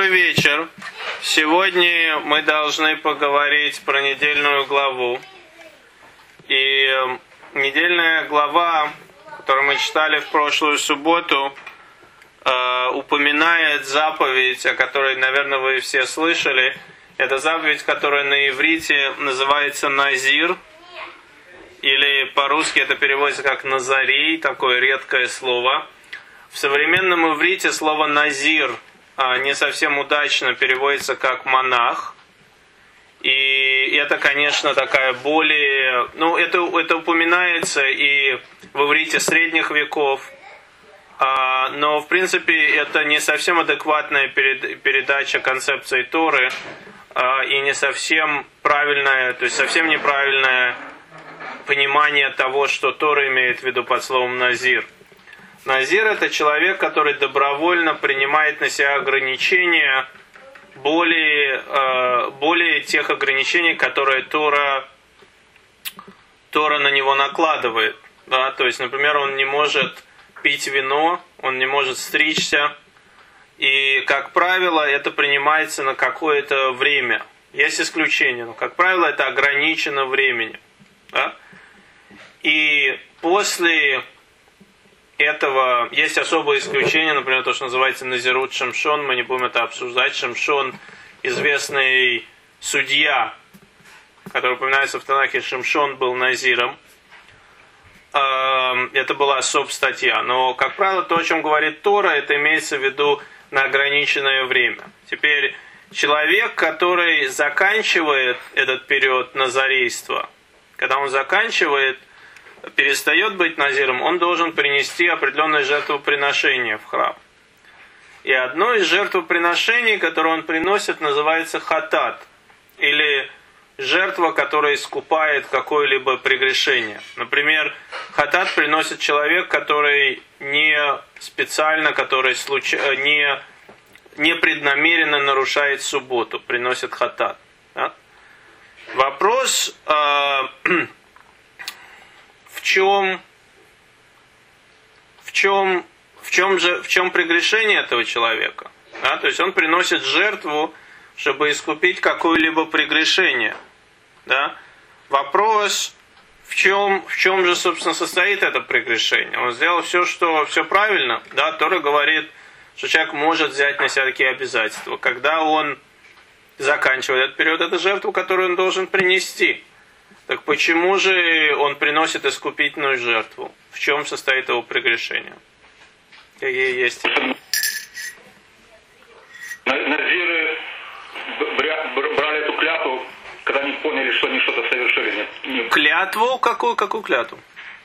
Добрый вечер. Сегодня мы должны поговорить про недельную главу. И недельная глава, которую мы читали в прошлую субботу, упоминает заповедь, о которой, наверное, вы все слышали. Это заповедь, которая на иврите называется «назир», или по-русски это переводится как «назарей», такое редкое слово. В современном иврите слово «назир» не совсем удачно переводится как «монах». И это, конечно, такая более... это упоминается и в иврите средних веков. Но, в принципе, это не совсем адекватная передача концепции Торы и не совсем правильная, то есть совсем неправильное понимание того, что Тора имеет в виду под словом «назир». Назир – это человек, который добровольно принимает на себя ограничения более тех ограничений, которые Тора на него накладывает. Да? То есть, например, он не может пить вино, он не может стричься. И, как правило, это принимается на какое-то время. Есть исключения, но, как правило, это ограничено временем. Да? И после этого есть особые исключения, например, то, что называется Назирут Шимшон, мы не будем это обсуждать. Шимшон, известный судья, который упоминается в Танахе, Шимшон был назиром. Это была субстатья. Но, как правило, то, о чем говорит Тора, это имеется в виду на ограниченное время. Теперь человек, который заканчивает этот период назарейства, когда он заканчивает, перестает быть назиром, он должен принести определенное жертвоприношение в храм. И одно из жертвоприношений, которое он приносит, называется хатат, или жертва, которая искупает какое-либо прегрешение. Например, хатат приносит человек, который не специально, который не преднамеренно нарушает субботу, приносит хатат. Да? Вопрос... В чем прегрешение этого человека? Да? То есть он приносит жертву, чтобы искупить какое-либо прегрешение. Да? Вопрос, в чем же, собственно, состоит это прегрешение? Он сделал все правильно. Да? Тора говорит, что человек может взять на себя такие обязательства. Когда он заканчивает этот период, это жертву, которую он должен принести. Так почему же он приносит искупительную жертву? В чем состоит его прегрешение? Какие есть? Назиры брали эту клятву, когда они поняли, что они что-то совершили. Клятву? Какую клятву?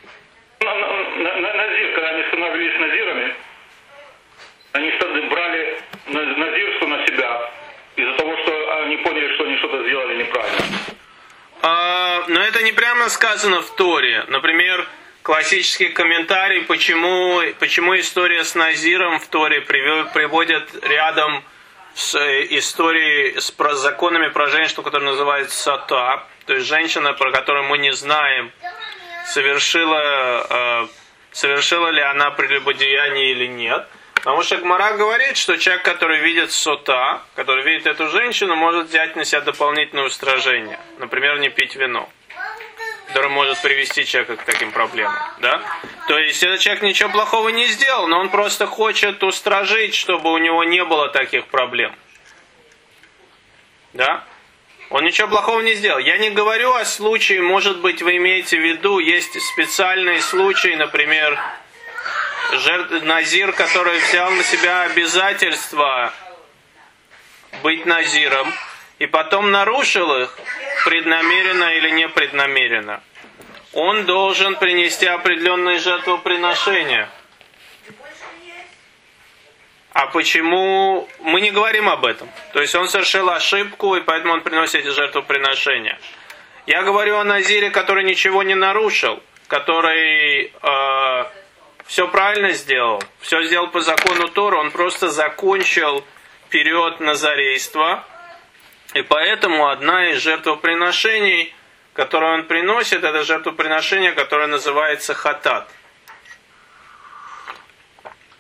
Назир, когда они становились назирами, они брали назирство на себя из-за того, что они поняли, что они что-то сделали неправильно. Но это не прямо сказано в Торе. Например, классический комментарий, почему история с Назиром в Торе приводят рядом с историей с законами про женщину, которая называется Сата, то есть женщина, про которую мы не знаем, совершила ли она прелюбодеяние или нет. Потому что Гмара говорит, что человек, который видит сота, который видит эту женщину, может взять на себя дополнительное устражение. Например, не пить вино, которое может привести человека к таким проблемам. Да? То есть этот человек ничего плохого не сделал, но он просто хочет устражить, чтобы у него не было таких проблем. Да? Он ничего плохого не сделал. Я не говорю о случае, может быть, вы имеете в виду, есть специальные случаи, например, назир, который взял на себя обязательство быть назиром, и потом нарушил их, преднамеренно или непреднамеренно. Он должен принести определенные жертвоприношения. А почему? Мы не говорим об этом. То есть он совершил ошибку, и поэтому он приносит эти жертвоприношения. Я говорю о назире, который ничего не нарушил, который... все правильно сделал, все сделал по закону Тора, он просто закончил период назарейства, и поэтому одна из жертвоприношений, которое он приносит, это жертвоприношение, которое называется хатат.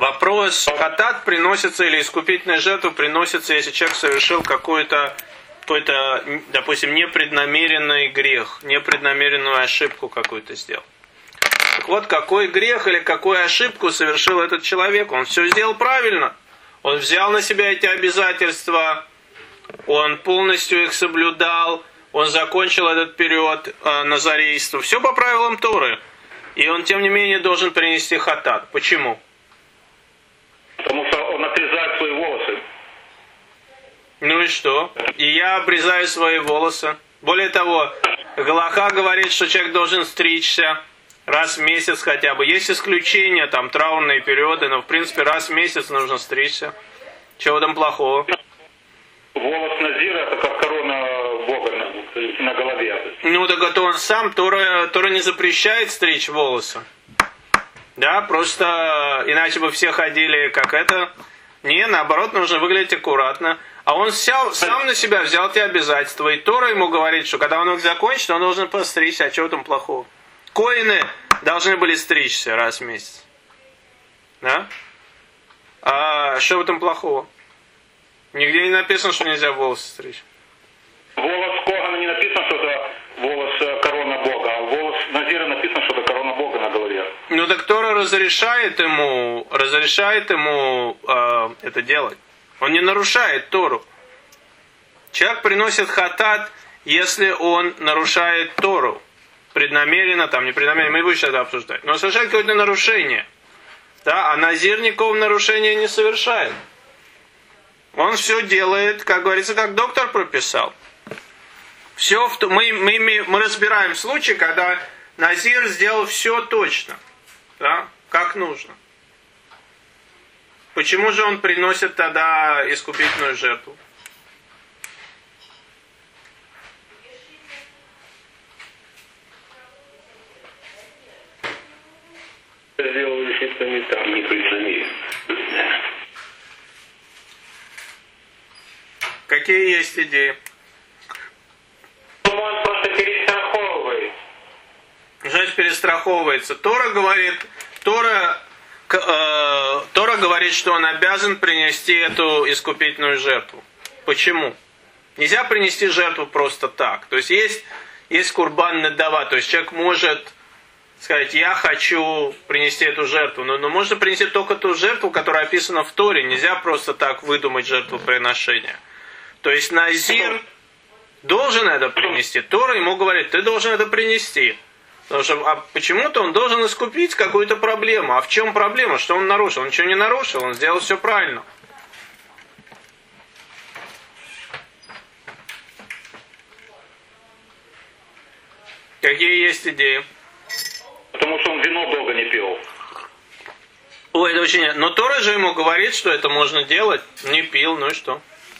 Вопрос, хатат приносится или искупительная жертва приносится, если человек совершил какой-то, допустим, непреднамеренный грех, непреднамеренную ошибку какую-то сделал. Так вот, какой грех или какую ошибку совершил этот человек? Он все сделал правильно. Он взял на себя эти обязательства, он полностью их соблюдал, он закончил этот период назарейства. Все по правилам Торы. И он, тем не менее, должен принести хатат. Почему? Потому что он отрезает свои волосы. Ну и что? И я обрезаю свои волосы. Более того, Галаха говорит, что человек должен стричься раз в месяц хотя бы. Есть исключения, там траурные периоды, но в принципе раз в месяц нужно стричься. Чего там плохого? Волос Назира это как корона Бога на голове. Ну так это он сам, Тора не запрещает стричь волосы. Да, просто иначе бы все ходили как это. Не, наоборот, нужно выглядеть аккуратно. А он сам на себя взял эти обязательства. И Тора ему говорит, что когда он их закончит, он должен постричься. А чего там плохого? Коины должны были стричься раз в месяц. Да? А что в этом плохого? Нигде не написано, что нельзя волосы стричь. Волос Когана не написано, что это волос корона Бога, а волос Назира написано, что это корона Бога на голове. Ну так Тора разрешает ему это делать. Он не нарушает Тору. Человек приносит хатат, если он нарушает Тору. Преднамеренно, там, непреднамеренно, мы не будем это обсуждать. Но совершает какое-то нарушение. Да? А Назир никакого нарушения не совершает. Он все делает, как говорится, как доктор прописал. Все, мы разбираем случай, когда Назир сделал все точно, да, как нужно. Почему же он приносит тогда искупительную жертву? Сделал действительно не так, не преднамеренно. Какие есть идеи? Он просто перестраховывает. Значит, перестраховывается. Тора говорит, что он обязан принести эту искупительную жертву. Почему? Нельзя принести жертву просто так. То есть есть курбан недава. То есть человек может сказать, я хочу принести эту жертву. Но можно принести только ту жертву, которая описана в Торе. Нельзя просто так выдумать жертвоприношение. То есть Назир должен это принести. Тора ему говорит, ты должен это принести. Потому что почему-то он должен искупить какую-то проблему. А в чем проблема? Что он нарушил? Он ничего не нарушил, он сделал все правильно. Какие есть идеи? Потому что он вино долго не пил. Ой, это очень... Но Тора же ему говорит, что это можно делать. Не пил, ну и что?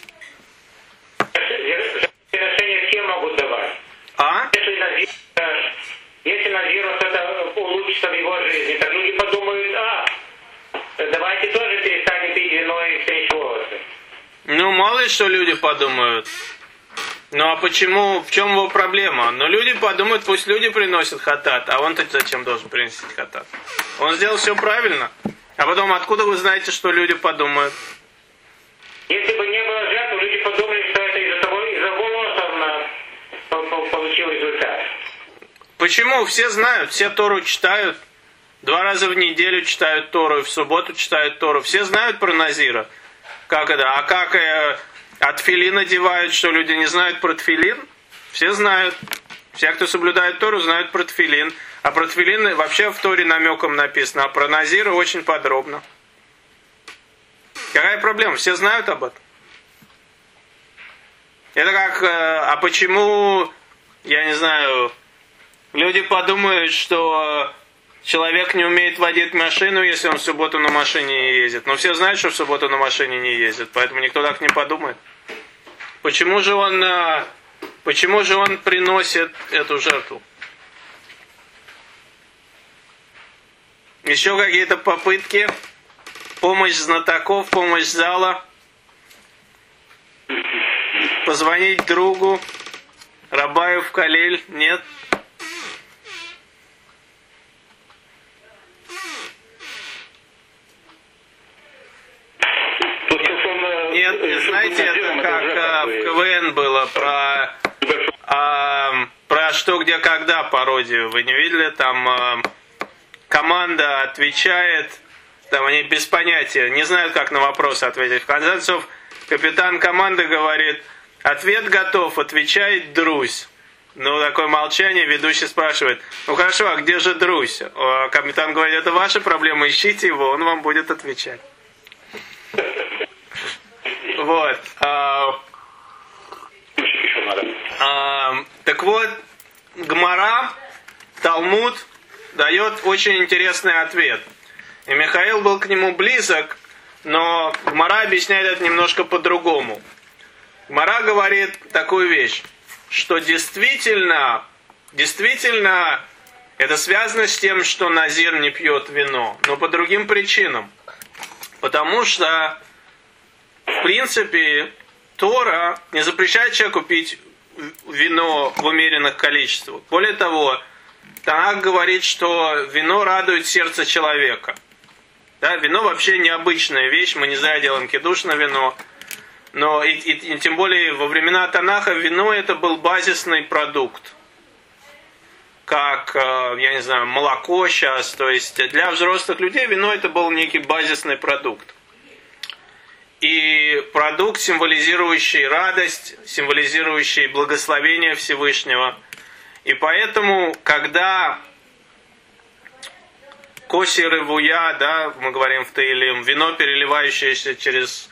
Жертвоприношения все могут давать. А? Если Назиру что-то улучшится в его жизни, так люди подумают, давайте тоже перестанем пить вино и стричь волосы. Ну, мало ли что люди подумают. Ну, а почему, в чем его проблема? Ну, люди подумают, пусть люди приносят хатат, а он-то зачем должен принести хатат? Он сделал все правильно. А потом, откуда вы знаете, что люди подумают? Если бы не было жертв, люди подумали, что это из-за волос получил результат. Почему? Все знают, все Тору читают. 2 раза в неделю читают Тору, и в субботу читают Тору. Все знают про Назира. Как это? А как от тфилин одевают, что люди не знают про тфилин? Все знают. Все, кто соблюдает Тору, знают про тфилин. А про тфилин вообще в Торе намеком написано. А про Назира очень подробно. Какая проблема? Все знают об этом. Это как... А почему, я не знаю... Люди подумают, что человек не умеет водить машину, если он в субботу на машине не ездит. Но все знают, что в субботу на машине не ездит, поэтому никто так не подумает. Почему же он приносит эту жертву? Еще какие-то попытки? Помощь знатоков, помощь зала? Позвонить другу? Рабаю в Калель? Нет? знаете, это как в КВН было про «Что, где, когда» пародию. Вы не видели? Там команда отвечает, там они без понятия, не знают, как на вопрос ответить. В конце концов, капитан команды говорит: «Ответ готов», отвечает Друзь. Ну, такое молчание, ведущий спрашивает: «Ну хорошо, а где же Друзь?» А капитан говорит: «Это ваша проблема, ищите его, он вам будет отвечать». Вот. Так вот, Гмара, Талмуд дает очень интересный ответ. И Михаил был к нему близок, но Гмара объясняет это немножко по-другому. Гмара говорит такую вещь, что действительно это связано с тем, что назир не пьет вино, но по другим причинам. Потому что, в принципе, Тора не запрещает человеку пить вино в умеренных количествах. Более того, Танах говорит, что вино радует сердце человека. Да, вино вообще необычная вещь, мы не зря делаем кидуш на вино. Но и тем более во времена Танаха вино это был базисный продукт. Как, я не знаю, молоко сейчас. То есть для взрослых людей вино это был некий базисный продукт. И продукт, символизирующий радость, символизирующий благословение Всевышнего. И поэтому, когда коси ревуя, да, мы говорим в Таилим, вино, переливающееся через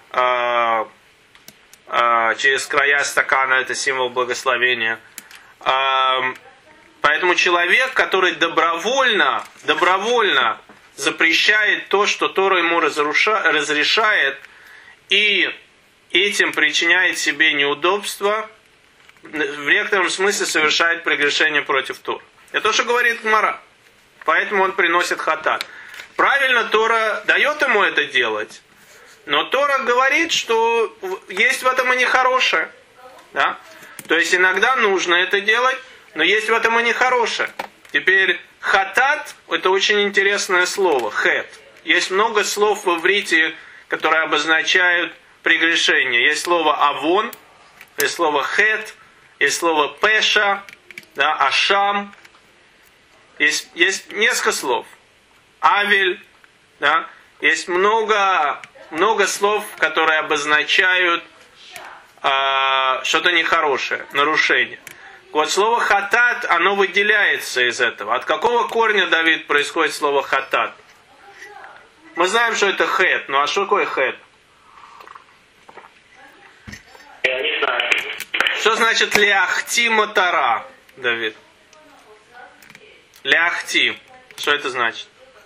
края стакана, это символ благословения. Поэтому человек, который добровольно запрещает то, что Тора ему разрешает, и этим причиняет себе неудобства, в некотором смысле совершает прегрешение против Торы. Это то, что говорит Гмара. Поэтому он приносит хатат. Правильно, Тора дает ему это делать. Но Тора говорит, что есть в этом и нехорошее. Да? То есть иногда нужно это делать, но есть в этом и нехорошее. Теперь хатат – это очень интересное слово. Хет. Есть много слов в иврите, которые обозначают прегрешение. Есть слово авон, есть слово хет, есть слово пеша, да, ашам. Есть несколько слов. Авель. Да. Есть много слов, которые обозначают что-то нехорошее, нарушение. Вот слово хатат, оно выделяется из этого. От какого корня, Давид, происходит слово хатат? Мы знаем, что это хет. Ну а что такое хет? Я не знаю. Что значит ляхти матара, Давид? Ляхти. Что это значит?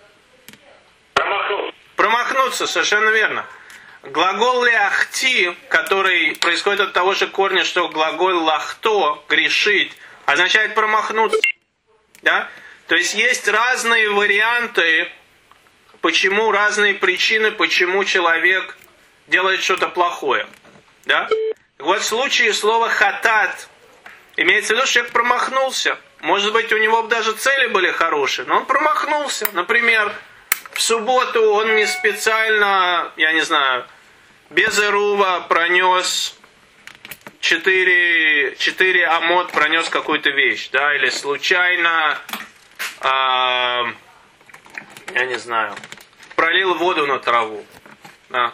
Промахнуться, совершенно верно. Глагол ляхти, который происходит от того же корня, что глагол лахто, грешить, означает промахнуться. Да? То есть есть разные варианты, почему, разные причины, почему человек делает что-то плохое. Да? Вот в случае слова хатат имеется в виду, что человек промахнулся. Может быть, у него даже цели были хорошие, но он промахнулся. Например, в субботу он не специально, я не знаю, без эрува пронес 4 амот, пронес какую-то вещь, да, или случайно, я не знаю, пролил воду на траву, да.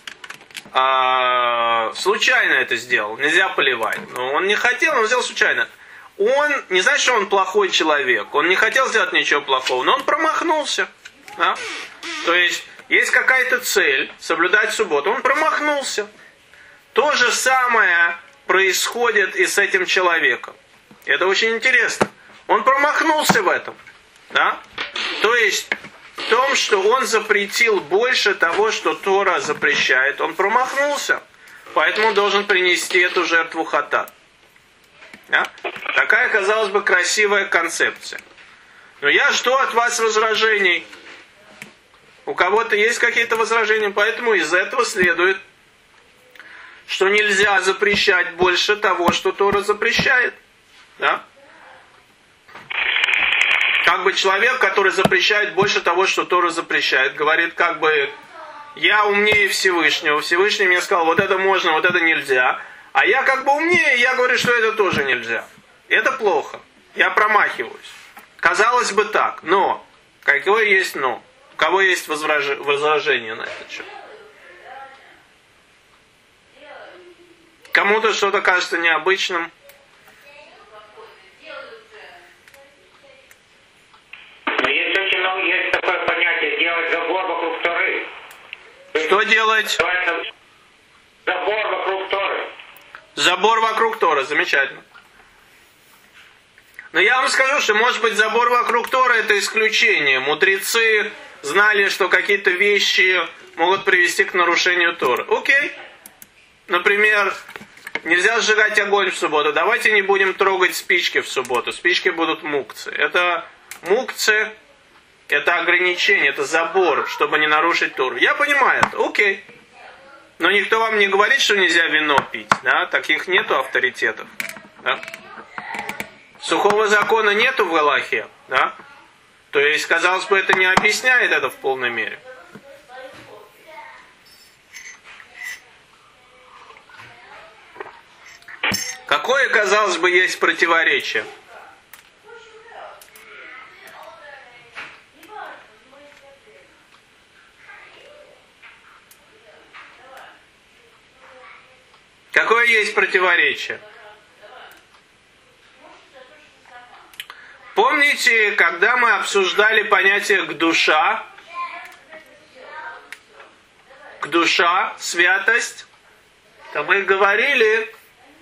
Случайно это сделал, нельзя поливать, но он не хотел, он сделал случайно. Он не значит, что он плохой человек, он не хотел сделать ничего плохого, но он промахнулся, да? То есть есть какая-то цель соблюдать субботу, он промахнулся. То же самое происходит и с этим человеком. Это очень интересно. Он промахнулся в этом. Да? То есть в том, что он запретил больше того, что Тора запрещает, он промахнулся. Поэтому он должен принести эту жертву хатат. Да? Такая, казалось бы, красивая концепция. Но я жду от вас возражений. У кого-то есть какие-то возражения, поэтому из этого следует, что нельзя запрещать больше того, что Тора запрещает. Да? Как бы человек, который запрещает больше того, что Тора запрещает, говорит, как бы я умнее Всевышнего. Всевышний мне сказал, вот это можно, вот это нельзя. А я как бы умнее, я говорю, что это тоже нельзя. Это плохо. Я промахиваюсь. Казалось бы так, но. Какое есть но? У кого есть возражение на этот счет? Кому-то что-то кажется необычным. Есть такое понятие делать забор вокруг Торы. Что делать? Забор вокруг Торы. Забор вокруг Торы, замечательно. Но я вам скажу, что может быть забор вокруг Торы это исключение. Мудрецы знали, что какие-то вещи могут привести к нарушению Торы. Окей. Например, нельзя сжигать огонь в субботу. Давайте не будем трогать спички в субботу. Спички будут мукцы. Это мукцы, это ограничение, это забор, чтобы не нарушить Тору. Я понимаю это. Окей. Но никто вам не говорит, что нельзя вино пить. Да? Таких нету авторитетов. Да? Сухого закона нету в Галахе. Да? То есть, казалось бы, это не объясняет это в полной мере. Какое, казалось бы, есть противоречие? Какое есть противоречие? Помните, когда мы обсуждали понятие «кдуша», святость, то мы говорили,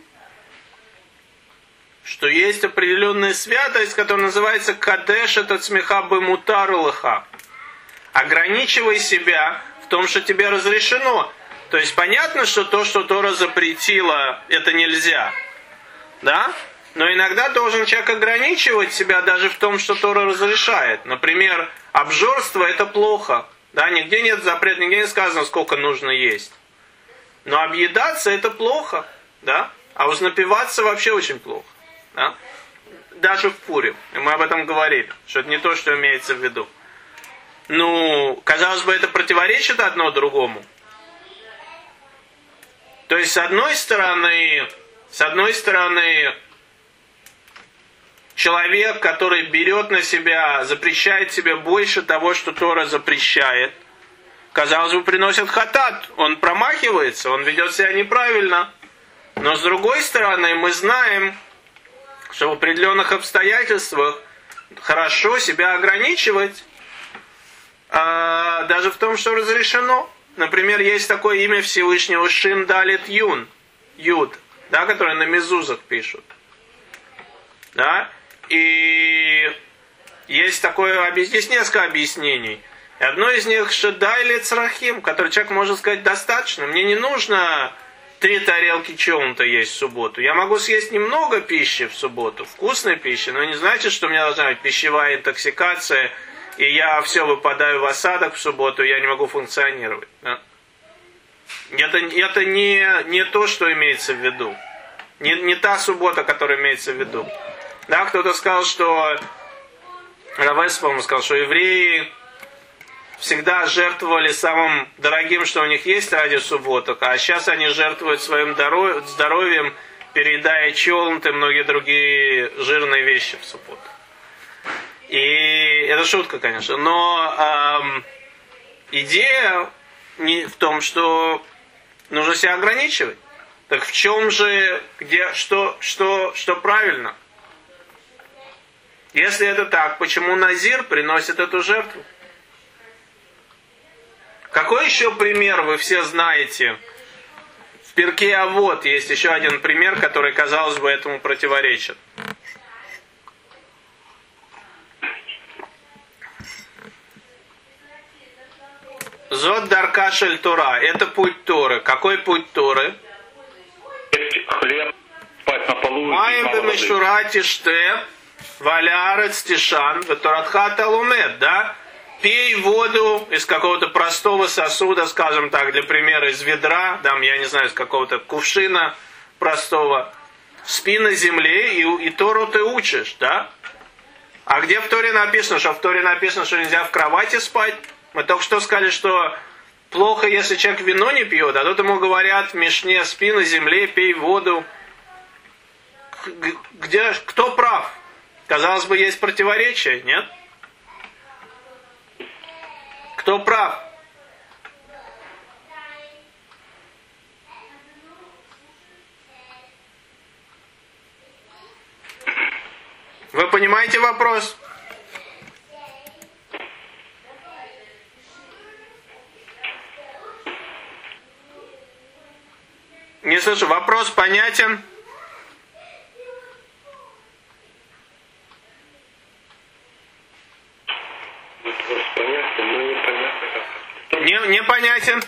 что есть определенная святость, которая называется «кадеш это цмеха бемутар лаха». Ограничивай себя в том, что тебе разрешено. То есть понятно, что то, что Тора запретила, это нельзя. Да? Но иногда должен человек ограничивать себя даже в том, что Тора разрешает. Например, обжорство это плохо. Да? Нигде нет запрета, нигде не сказано, сколько нужно есть. Но объедаться это плохо. Да? А уж напиваться вообще очень плохо. Да? Даже в Пурим. И мы об этом говорили. Что это не то, что имеется в виду. Ну, казалось бы, это противоречит одно другому. То есть, с одной стороны, человек, который берет на себя, запрещает себе больше того, что Тора запрещает, казалось бы, приносит хатат. Он промахивается, он ведет себя неправильно. Но с другой стороны, мы знаем, что в определенных обстоятельствах хорошо себя ограничивать, даже в том, что разрешено. Например, есть такое имя Всевышнего Шин Далит Юд, да, которое на мезузах пишут. Да? И есть такое, здесь несколько объяснений. И одно из них Шедайли Црахим, который человек может сказать достаточно. Мне не нужно 3 тарелки чего-то есть в субботу. Я могу съесть немного пищи в субботу, вкусной пищи, но не значит, что у меня должна быть пищевая интоксикация, и я все выпадаю в осадок в субботу, и я не могу функционировать. Да? Это не то, что имеется в виду. Не та суббота, которая имеется в виду. Да, кто-то сказал, что Равес, по-моему, сказал, что евреи всегда жертвовали самым дорогим, что у них есть ради субботок, а сейчас они жертвуют своим здоровьем, переедая челнт и многие другие жирные вещи в субботу. И это шутка, конечно, но идея не в том, что нужно себя ограничивать. Так в чем же, что правильно? Если это так, почему Назир приносит эту жертву? Какой еще пример вы все знаете? В Пиркей Авот есть еще один пример, который, казалось бы, этому противоречит. Зод дарка шель Тора. Это путь Торы. Какой путь Торы? Хлеб, спать на полу. Маем бемешура тиште, валярец тишан, веторатха талумет, да? Пей воду из какого-то простого сосуда, скажем так, для примера, из ведра, там, я не знаю, из какого-то кувшина простого. Спи на земле, и Тору ты учишь, да? А где в Торе написано? Что в Торе написано, что нельзя в кровати спать? Мы только что сказали, что плохо, если человек вино не пьет, а тут ему говорят в Мишне: спи на земле, пей воду. Кто прав? Казалось бы, есть противоречие, нет? Кто прав? Вы понимаете вопрос? Не слышу. Вопрос понятен? Вопрос понятен, но непонятно как. Непонятен?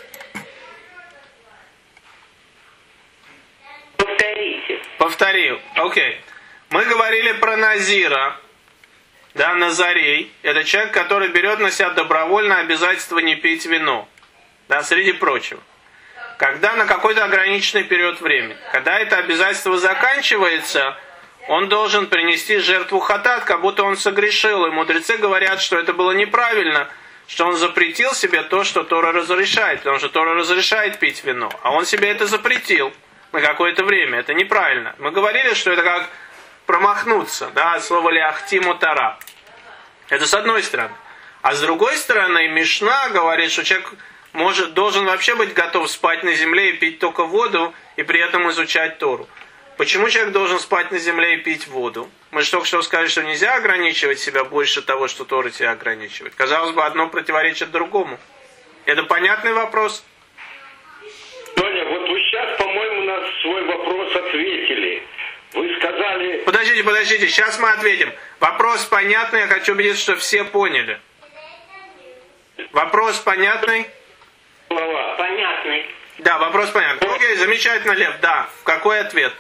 Повторите. Повторил. Окей. Мы говорили про Назира. Да, Назарей. Это человек, который берет на себя добровольное обязательство не пить вино. Да, среди прочего. Когда на какой-то ограниченный период времени. Когда это обязательство заканчивается, он должен принести жертву хатат, как будто он согрешил. И мудрецы говорят, что это было неправильно, что он запретил себе то, что Тора разрешает. Потому что Тора разрешает пить вино. А он себе это запретил на какое-то время. Это неправильно. Мы говорили, что это как промахнуться. Да, слово ляхтиму тара. Это с одной стороны. А с другой стороны, Мишна говорит, что человек должен вообще быть готов спать на земле и пить только воду, и при этом изучать Тору. Почему человек должен спать на земле и пить воду? Мы же только что сказали, что нельзя ограничивать себя больше того, что Тора тебя ограничивает. Казалось бы, одно противоречит другому. Это понятный вопрос? Тоня, вот вы сейчас, по-моему, на свой вопрос ответили. Вы сказали... Подождите, сейчас мы ответим. Вопрос понятный, я хочу убедиться, что все поняли. Вопрос понятный? Слова. Понятный. Да, вопрос понятный. Окей, замечательно, Лев. Да, какой ответ?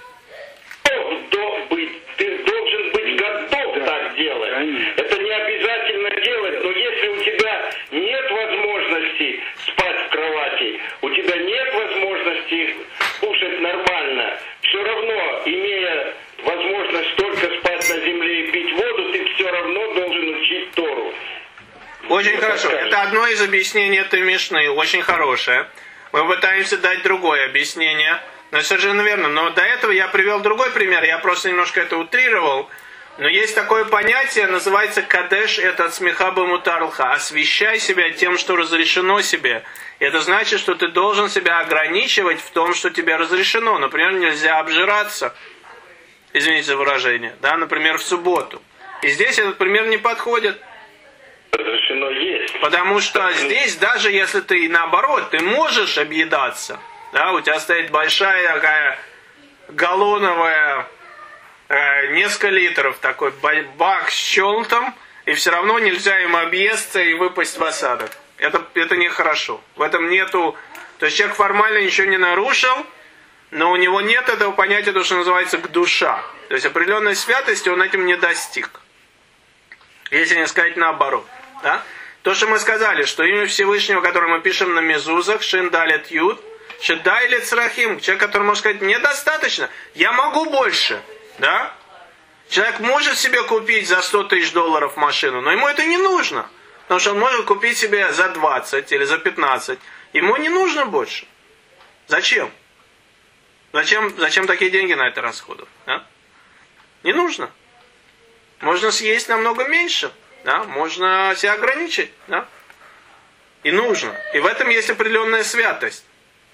Ты должен быть готов так делать. Это не обязательно делать, но если у тебя нет возможности спать в кровати, у тебя нет возможности кушать нормально, все равно, имея возможность только спать на земле и пить воду, ты все равно должен учить Тору. Очень хорошо. Это одно из объяснений этой Мишны, очень хорошее. Мы пытаемся дать другое объяснение. Но совершенно верно. Но до этого я привел другой пример. Я просто немножко это утрировал. Но есть такое понятие, называется кадеш, это от смеха бамутарлха. Освящай себя тем, что разрешено себе. Это значит, что ты должен себя ограничивать в том, что тебе разрешено. Например, нельзя обжираться. Извините за выражение. Да, например, в субботу. И здесь этот пример не подходит. Разрешено есть. Потому что здесь, даже если ты наоборот, ты можешь объедаться. Да, у тебя стоит большая такая галлоновая, несколько литров такой бак с челтом, и все равно нельзя им объесться и выпасть в осадок. Это нехорошо. В этом нету... То есть человек формально ничего не нарушил, но у него нет этого понятия, то, что называется гдуша. То есть определенной святости он этим не достиг. Если не сказать наоборот. Да? То, что мы сказали, что имя Всевышнего, которое мы пишем на мезузах, Шин Далет Юд, Шедай Црахим, человек, который может сказать, мне достаточно, я могу больше. Да? Человек может себе купить за $100 тысяч машину, но ему это не нужно. Потому что он может купить себе за 20 или за 15. Ему не нужно больше. Зачем? Зачем такие деньги на это расходовать? Да? Не нужно. Можно съесть намного меньше. Да? Можно себя ограничить. Да? И нужно. И в этом есть определенная святость.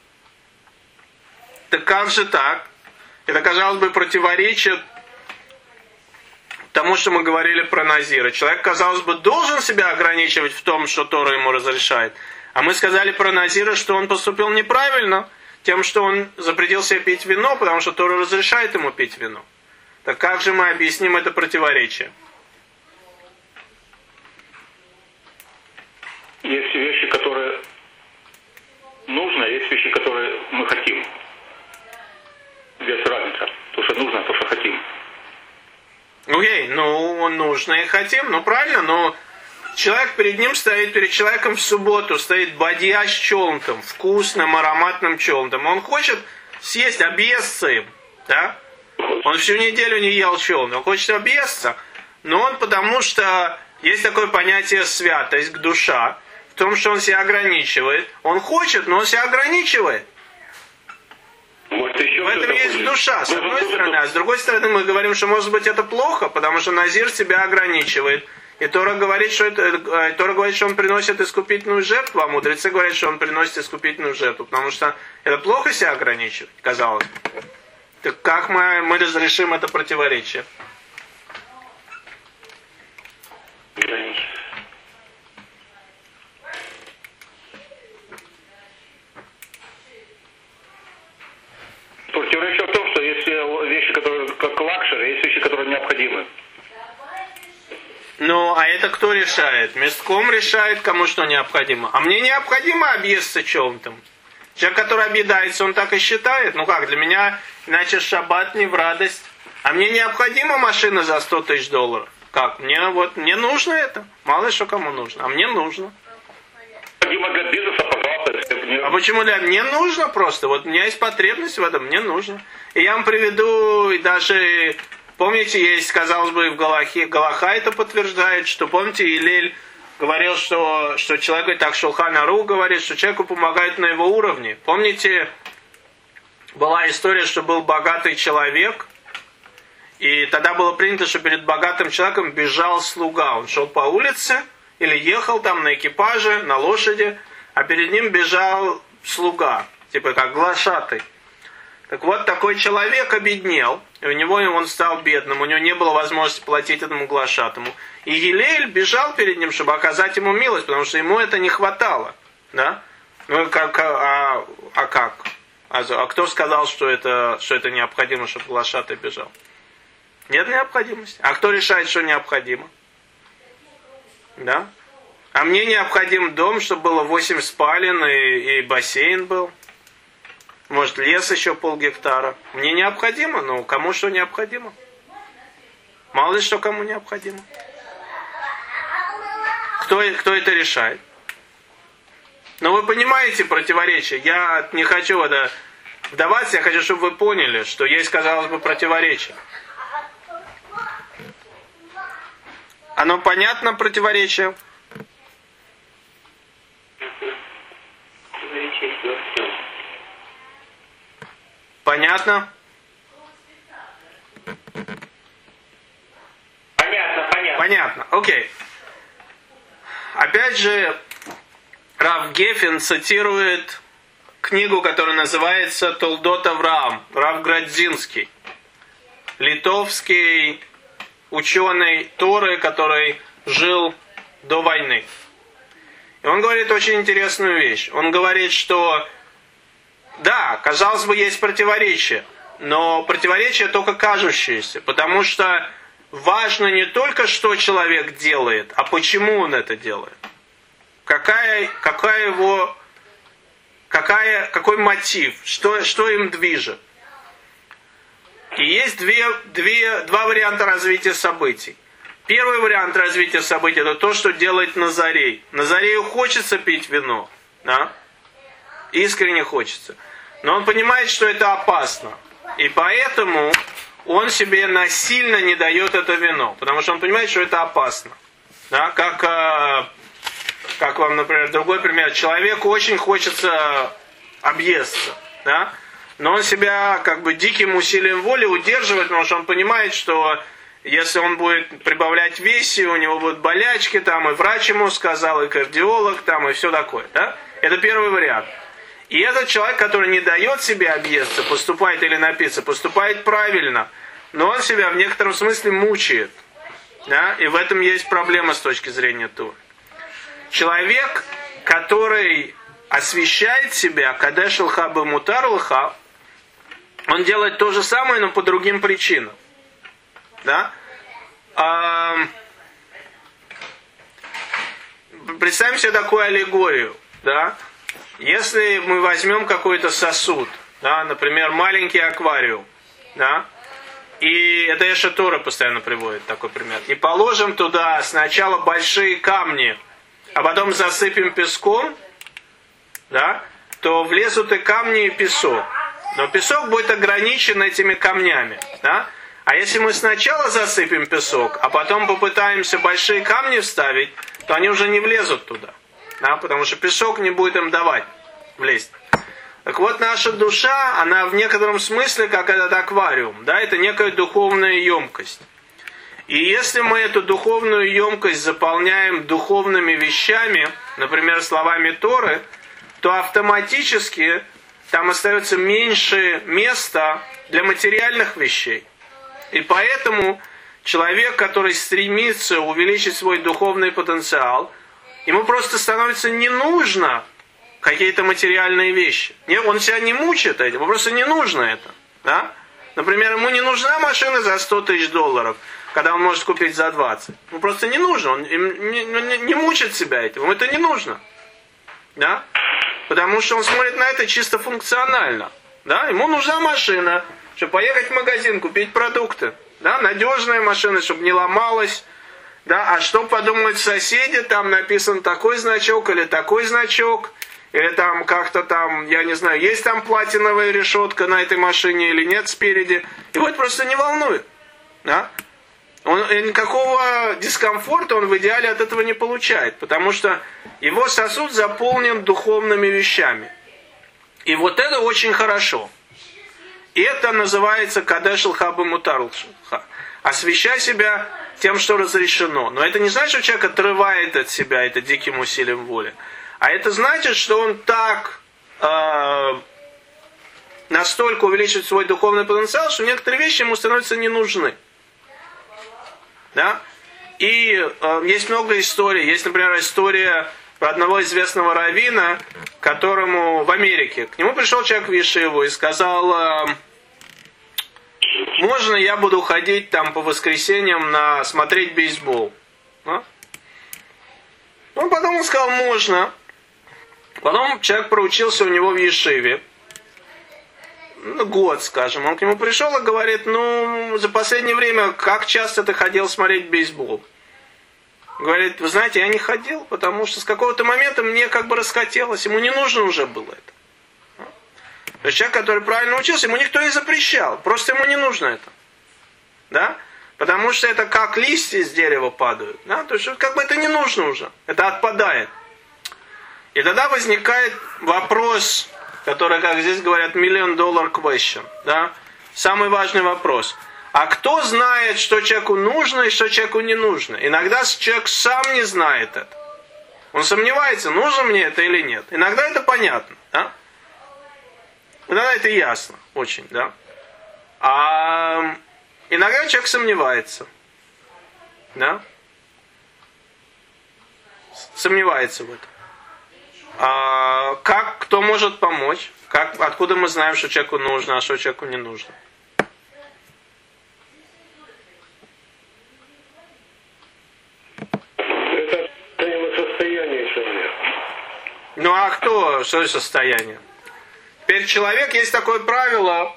Так как же так? Это, казалось бы, противоречит тому, что мы говорили про Назира. Человек, казалось бы, должен себя ограничивать в том, что Тора ему разрешает. А мы сказали про Назира, что он поступил неправильно тем, что он запретил себе пить вино, потому что Тора разрешает ему пить вино. Так как же мы объясним это противоречие? Есть вещи, которые нужно, есть вещи, которые мы хотим. Здесь разница. То, что нужно, то, что хотим. Окей, нужно и хотим, правильно, но человек перед ним стоит, перед человеком в субботу стоит бадья с челнтом, вкусным, ароматным челнтом. Он хочет съесть, объесться им, да? Он всю неделю не ел челн, он хочет объесться, но он потому что есть такое понятие святость, душа. В том, что он себя ограничивает. Он хочет, но он себя ограничивает. Может, еще в этом есть душа, с одной стороны. А с другой стороны, мы говорим, что может быть это плохо, потому что назир себя ограничивает. И Тора говорит, что он приносит искупительную жертву, а мудрецы говорят, что он приносит искупительную жертву, потому что это плохо себя ограничивать, казалось бы. Так как мы разрешим это противоречие? Противоречие в том, что есть вещи, которые как лакшери, есть вещи, которые необходимы. Ну, а это кто решает? Местком решает, кому что необходимо. А мне необходимо объесться чем-то. Человек, который объедается, он так и считает. Ну как, для меня, иначе шаббат не в радость. А мне необходима машина за $100 000. Как? Мне нужно это. Мало ли что кому нужно. А мне нужно. Необходимо для бизнеса, пожалуйста. А почему для мне нужно просто? Вот у меня есть потребность в этом, мне нужно. И я вам приведу даже... Помните, есть, казалось бы, в Галахе, Галаха это подтверждает, что, помните, Илель говорил, что человек, говорит, так Шулхан Арух говорит, что человеку помогают на его уровне. Помните, была история, что был богатый человек, и тогда было принято, что перед богатым человеком бежал слуга. Он шел по улице, или ехал там на экипаже, на лошади, а перед ним бежал слуга, типа как глашатый. Так вот, такой человек обеднел, и у него он стал бедным, у него не было возможности платить этому глашатому. И Гилель бежал перед ним, чтобы оказать ему милость, потому что ему это не хватало. Да? Ну, как? А кто сказал, что это необходимо, чтобы глашатай бежал? Нет необходимости. А кто решает, что необходимо? Да? А мне необходим дом, чтобы было 8 спален и бассейн был. Может, лес еще 0,5 гектара. Мне необходимо, но кому что необходимо? Мало ли что кому необходимо. Кто это решает? Но вы понимаете противоречие. Я не хочу вдаваться, я хочу, чтобы вы поняли, что есть, казалось бы, противоречие. Оно понятно, противоречие? Понятно? Понятно. Окей. Опять же, Рав Гефен цитирует книгу, которая называется «Толдот Авраам», Рав Градзинский, литовский ученый Торы, который жил до войны. И он говорит очень интересную вещь. Он говорит, что да, казалось бы, есть противоречие, но противоречие только кажущееся, потому что важно не только, что человек делает, а почему он это делает. Какой мотив, что им движет. И есть два варианта развития событий. Первый вариант развития событий — это то, что делает Назарей. Назарею хочется пить вино, да? Искренне хочется. Но он понимает, что это опасно. И поэтому он себе насильно не дает это вино. Потому что он понимает, что это опасно. Да? Как вам, например, другой пример. Человеку очень хочется объесться. Да? Но он себя как бы диким усилием воли удерживает, потому что он понимает, что если он будет прибавлять в весе, у него будут болячки, там, и врач ему сказал, и кардиолог, там, и все такое. Да? Это первый вариант. И этот человек, который не дает себе объесться, поступает или напиться, поступает правильно, но он себя в некотором смысле мучает. Да? И в этом есть проблема с точки зрения Торы. Человек, который освящает себя, кадеш лха бемутар лха, он делает то же самое, но по другим причинам. Да? Представим себе такую аллегорию. Да? Если мы возьмем какой-то сосуд, да, например, маленький аквариум, да, и это Эша Тора постоянно приводит такой пример, и положим туда сначала большие камни, а потом засыпем песком, да, то влезут и камни, и песок. Но песок будет ограничен этими камнями. Да? А если мы сначала засыпем песок, а потом попытаемся большие камни вставить, то они уже не влезут туда. Да? Потому что песок не будет им давать влезть. Так вот, наша душа, она в некотором смысле как этот аквариум. Да? Это некая духовная емкость. И если мы эту духовную емкость заполняем духовными вещами, например, словами Торы, то автоматически там остается меньше места для материальных вещей. И поэтому человек, который стремится увеличить свой духовный потенциал, ему просто становится не нужно какие-то материальные вещи. Он себя не мучает этим, ему просто не нужно это. Да? Например, ему не нужна машина за 100 тысяч долларов, когда он может купить за 20. Ему просто не нужно, он не мучит себя этим, ему это не нужно. Да? Потому что он смотрит на это чисто функционально. Да? Ему нужна машина, чтобы поехать в магазин, купить продукты. Да? Надежная машина, чтобы не ломалась. Да? А что подумают соседи, там написан такой значок или такой значок. Или там как-то там, я не знаю, есть там платиновая решетка на этой машине или нет спереди. Его это просто не волнует. Да? Никакого дискомфорта он в идеале от этого не получает, потому что его сосуд заполнен духовными вещами. И вот это очень хорошо. И это называется кадешл хаба мутарлха. Освящай себя тем, что разрешено. Но это не значит, что человек отрывает от себя это диким усилием воли. А это значит, что он так настолько увеличивает свой духовный потенциал, что некоторые вещи ему становятся не нужны. Да? И есть много историй. Есть, например, история про одного известного раввина, которому в Америке. К нему пришел человек в Ешиву и сказал: можно я буду ходить там по воскресеньям смотреть бейсбол? Да? Он подумал, сказал, можно. Потом человек проучился у него в Ешиве. Год, скажем. Он к нему пришел и говорит: за последнее время, как часто ты ходил смотреть бейсбол? Говорит: вы знаете, я не ходил, потому что с какого-то момента мне как бы расхотелось. Ему не нужно уже было это. То есть человек, который правильно учился, ему никто не запрещал. Просто ему не нужно это. Да? Потому что это как листья с дерева падают. Да? То есть как бы это не нужно уже. Это отпадает. И тогда возникает вопрос, который, как здесь говорят, $1 million question. Да? Самый важный вопрос. А кто знает, что человеку нужно и что человеку не нужно? Иногда человек сам не знает это. Он сомневается, нужно мне это или нет. Иногда это понятно. Да? Иногда это ясно. Очень. Да? А иногда человек сомневается. Да? Сомневается в этом. Кто может помочь? Откуда мы знаем, что человеку нужно, а что человеку не нужно? Это его состояние человека. Что это состояние? Теперь человек, есть такое правило.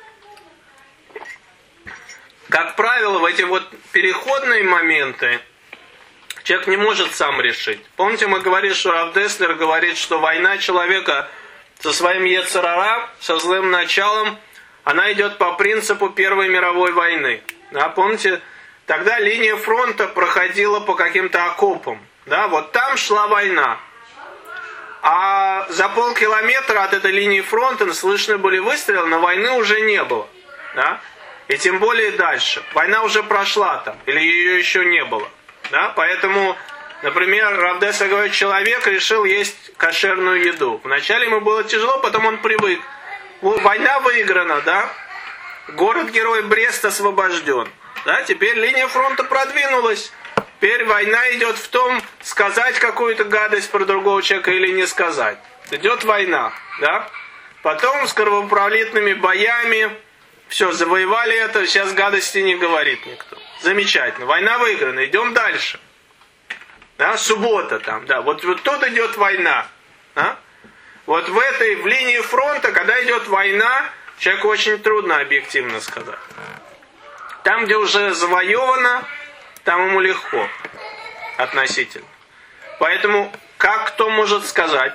Как правило, в эти вот переходные моменты человек не может сам решить. Помните, мы говорили, что Рав Деслер говорит, что война человека со своим йецер ара, со злым началом, она идет по принципу Первой мировой войны. Да, помните, тогда линия фронта проходила по каким-то окопам. Да, вот там шла война. А за полкилометра от этой линии фронта слышны были выстрелы, но войны уже не было. Да? И тем более дальше. Война уже прошла там, или ее еще не было. Да? Поэтому, например, Рав Деслер говорит, человек решил есть кошерную еду. Вначале ему было тяжело, потом он привык. Война выиграна, да? Город-герой Брест освобожден. Да? Теперь линия фронта продвинулась. Теперь война идет в том, сказать какую-то гадость про другого человека или не сказать. Идет война. Да? Потом с кровопролитными боями. Все, завоевали это, сейчас гадости не говорит никто. Замечательно. Война выиграна. Идем дальше. Да? Суббота там. Да. Вот тут идет война. Да? Вот в линии фронта, когда идет война, человеку очень трудно объективно сказать. Там, где уже завоевано, там ему легко. Относительно. Поэтому, как кто может сказать?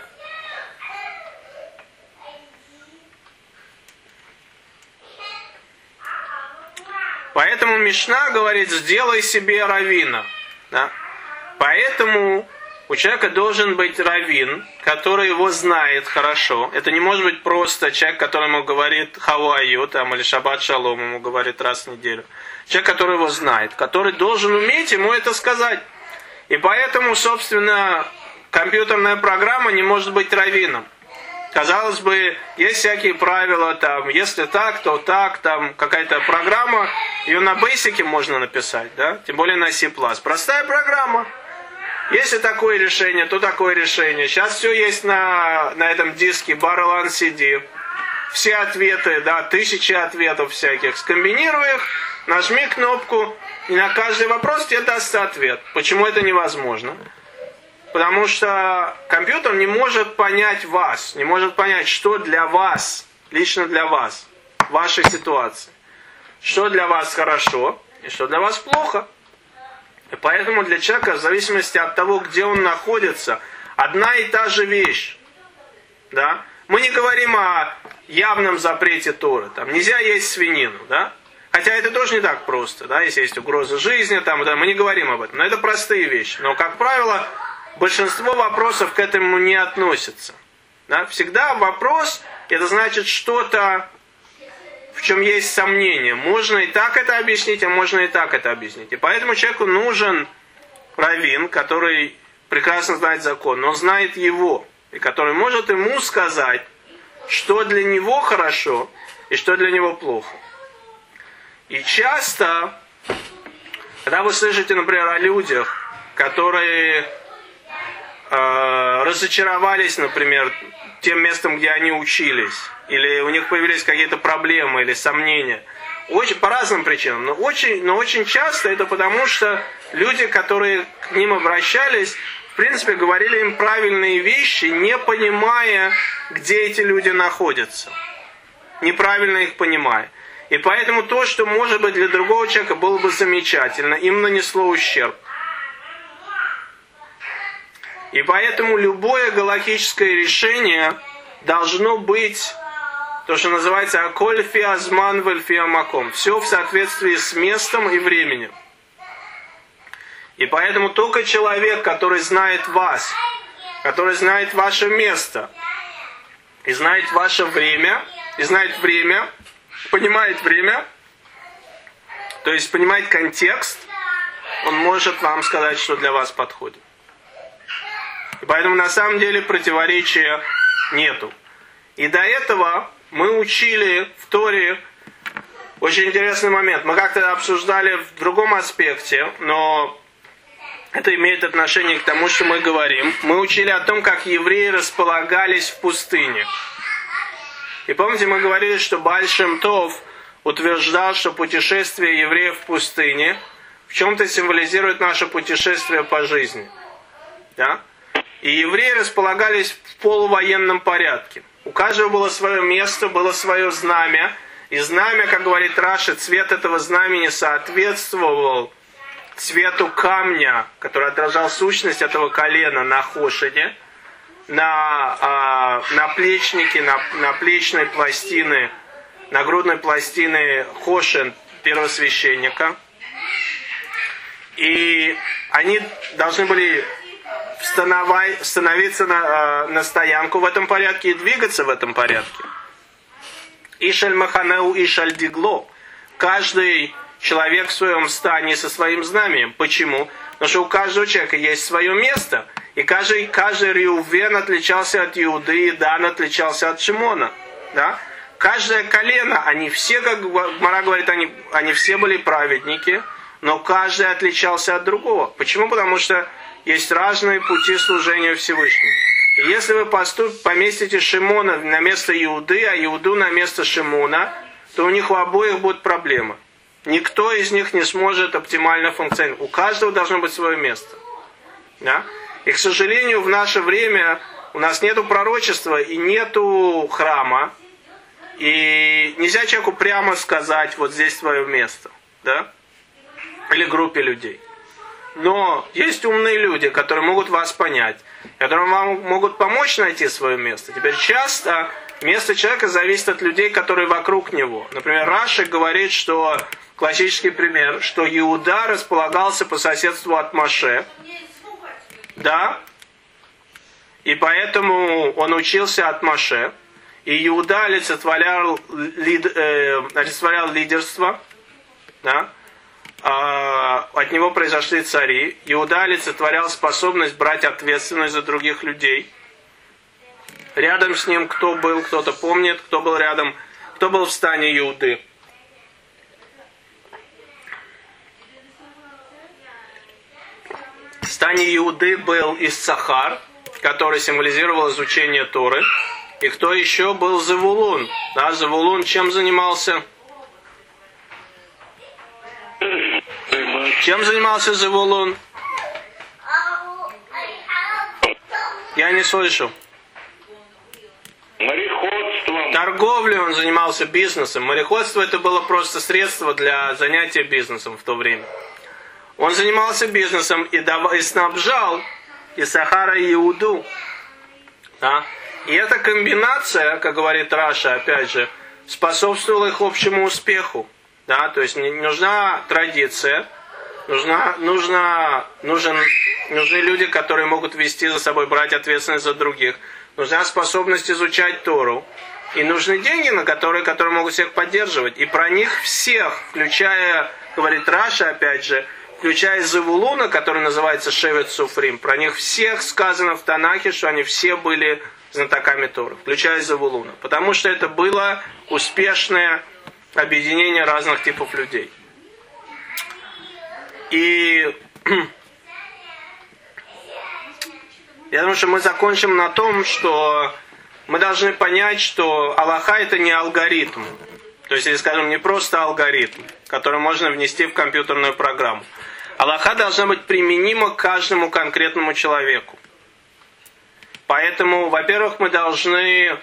Поэтому Мишна говорит, сделай себе раввина. Да? Поэтому У человека должен быть раввин, который его знает хорошо. Это не может быть просто человек, который ему говорит «How are you?» там, или «Шаббат шалом» ему говорит раз в неделю. Человек, который его знает, который должен уметь ему это сказать. И поэтому, собственно, компьютерная программа не может быть раввином. Казалось бы, есть всякие правила, там, если так, то так, там какая-то программа, ее на Basic можно написать, да? Тем более на C++. Простая программа. Если такое решение, то такое решение. Сейчас все есть на этом диске Barrel CD. Все ответы, да, 1000 ответов всяких. Скомбинируй их, нажми кнопку, и на каждый вопрос тебе даст ответ. Почему это невозможно? Потому что компьютер не может понять вас, не может понять, что для вас, лично для вас, в вашей ситуации. Что для вас хорошо и что для вас плохо. И поэтому для человека, в зависимости от того, где он находится, одна и та же вещь. Да? Мы не говорим о явном запрете Торы. Там нельзя есть свинину. Да? Хотя это тоже не так просто. Да? Если есть угроза жизни, там, да, мы не говорим об этом. Но это простые вещи. Но, как правило, большинство вопросов к этому не относятся. Да? Всегда вопрос, это значит что-то, в чем есть сомнение. Можно и так это объяснить, а можно и так это объяснить. И поэтому человеку нужен раввин, который прекрасно знает закон, но знает его, и который может ему сказать, что для него хорошо и что для него плохо. И часто, когда вы слышите, например, о людях, которые разочаровались, например, тем местом, где они учились, или у них появились какие-то проблемы или сомнения, очень, по разным причинам, но очень часто это потому, что люди, которые к ним обращались, в принципе, говорили им правильные вещи, не понимая, где эти люди находятся, неправильно их понимая. И поэтому то, что, может быть, для другого человека было бы замечательно, им нанесло ущерб. И поэтому любое галактическое решение должно быть то, что называется «Аколь фи азман вель фи амаком». Все в соответствии с местом и временем. И поэтому только человек, который знает вас, который знает ваше место, и знает ваше время, понимает время, то есть понимает контекст, он может вам сказать, что для вас подходит. И поэтому на самом деле противоречия нету. И до этого мы учили в Торе очень интересный момент. Мы как-то обсуждали в другом аспекте, но это имеет отношение к тому, что мы говорим. Мы учили о том, как евреи располагались в пустыне. И помните, мы говорили, что Бааль Шем Тов утверждал, что путешествие евреев в пустыне в чем-то символизирует наше путешествие по жизни. Да? И евреи располагались в полувоенном порядке. У каждого было свое место, было свое знамя. И знамя, как говорит Раши, цвет этого знамени соответствовал цвету камня, который отражал сущность этого колена на хошене, на наплечнике, на плечной пластины, на грудной пластины хошен первосвященника. И они должны были становиться на стоянку в этом порядке и двигаться в этом порядке. Ишаль маханеу, ишаль дигло. Каждый человек в своем стане со своим знаменем. Почему? Потому что у каждого человека есть свое место. И каждый Реувен отличался от Иуды, и Дан отличался от Шимона. Да? Каждое колено, они все, как Гмара говорит, они все были праведники, но каждый отличался от другого. Почему? Потому что есть разные пути служения Всевышнему. И если вы поместите Шимона на место Иуды, а Иуду на место Шимона, то у них у обоих будут проблемы. Никто из них не сможет оптимально функционировать. У каждого должно быть свое место. Да? И, к сожалению, в наше время у нас нету пророчества и нету храма. И нельзя человеку прямо сказать, вот здесь твое место. Да? Или группе людей. Но есть умные люди, которые могут вас понять, которые вам могут помочь найти свое место. Теперь часто место человека зависит от людей, которые вокруг него. Например, Раши говорит, что, классический пример, что Иуда располагался по соседству от Моше. Да? И поэтому он учился от Моше. И Иуда олицетворял лидерство. Да? От него произошли цари. Иуда олицетворял способность брать ответственность за других людей. Рядом с ним кто был, кто-то помнит, кто был рядом, кто был в стане Иуды. В стане Иуды был Иссахар, который символизировал изучение Торы. И кто еще был Зевулун? Да, Зевулун чем занимался? Чем занимался Зевулун? Я не слышу. Мореходством. Торговлей он занимался, бизнесом. Мореходство это было просто средство для занятия бизнесом в то время. Он занимался бизнесом и снабжал Иссахара и Иуду. Да? И эта комбинация, как говорит Раша, опять же, способствовала их общему успеху. Да? То есть нужна традиция, нужны люди, которые могут вести за собой, брать ответственность за других. Нужна способность изучать Тору. И нужны деньги, которые могут всех поддерживать. И про них всех, включая, говорит Раша, опять же, включая Зевулуна, который называется Шевет Суфрим, про них всех сказано в Танахе, что они все были знатоками Торы, включая Зевулуна. Потому что это было успешное объединение разных типов людей. И я думаю, что мы закончим на том, что мы должны понять, что Алаха это не алгоритм. То есть, если скажем, не просто алгоритм, который можно внести в компьютерную программу. Алаха должна быть применима к каждому конкретному человеку. Поэтому, во-первых, мы должны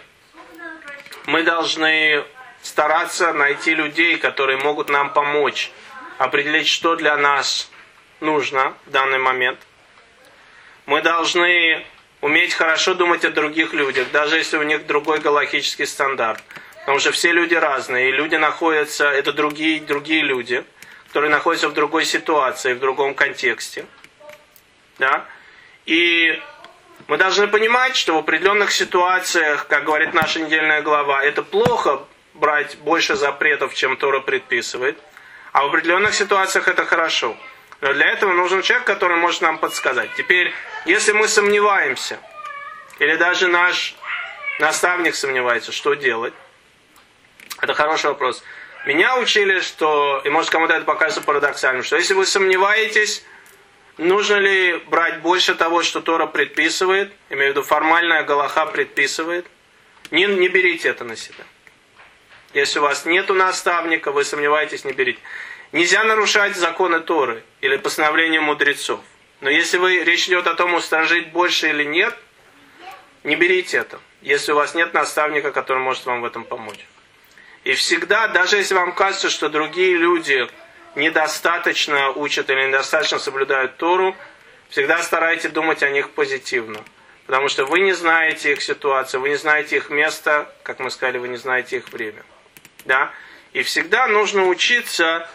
стараться найти людей, которые могут нам помочь определить, что для нас нужно в данный момент. Мы должны уметь хорошо думать о других людях, даже если у них другой галахический стандарт. Потому что все люди разные, и люди находятся, это другие люди, которые находятся в другой ситуации, в другом контексте. Да? И мы должны понимать, что в определенных ситуациях, как говорит наша недельная глава, это плохо брать больше запретов, чем Тора предписывает, а в определенных ситуациях это хорошо. Но для этого нужен человек, который может нам подсказать. Теперь, если мы сомневаемся, или даже наш наставник сомневается, что делать, это хороший вопрос. Меня учили, что, и может кому-то это покажется парадоксальным, что если вы сомневаетесь, нужно ли брать больше того, что Тора предписывает, имею в виду формальная галаха предписывает, не берите это на себя. Если у вас нету наставника, вы сомневаетесь, не берите. Нельзя нарушать законы Торы или постановления мудрецов. Но если речь идет о том, устражить больше или нет, не берите это, если у вас нет наставника, который может вам в этом помочь. И всегда, даже если вам кажется, что другие люди недостаточно учат или недостаточно соблюдают Тору, всегда старайтесь думать о них позитивно. Потому что вы не знаете их ситуацию, вы не знаете их место, как мы сказали, вы не знаете их время. Да? И всегда нужно учиться,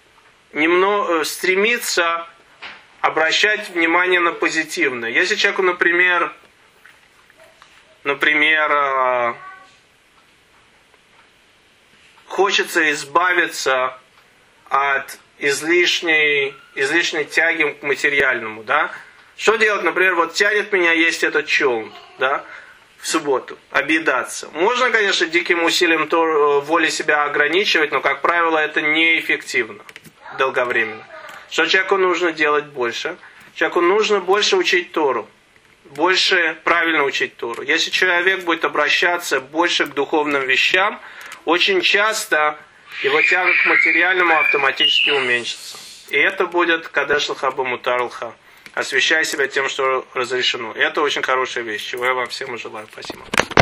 стремиться обращать внимание на позитивное. Если человеку, например, хочется избавиться от излишней тяги к материальному, да? Что делать, например, вот тянет меня есть этот челн, да, в субботу, объедаться. Можно, конечно, диким усилием воли себя ограничивать, но, как правило, это неэффективно долговременно. Что человеку нужно делать больше? Человеку нужно больше учить Тору, больше правильно учить Тору. Если человек будет обращаться больше к духовным вещам, очень часто его тяга к материальному автоматически уменьшится. И это будет кадеш лха бамутар лха. Освящай себя тем, что разрешено. И это очень хорошая вещь, чего я вам всем желаю. Спасибо.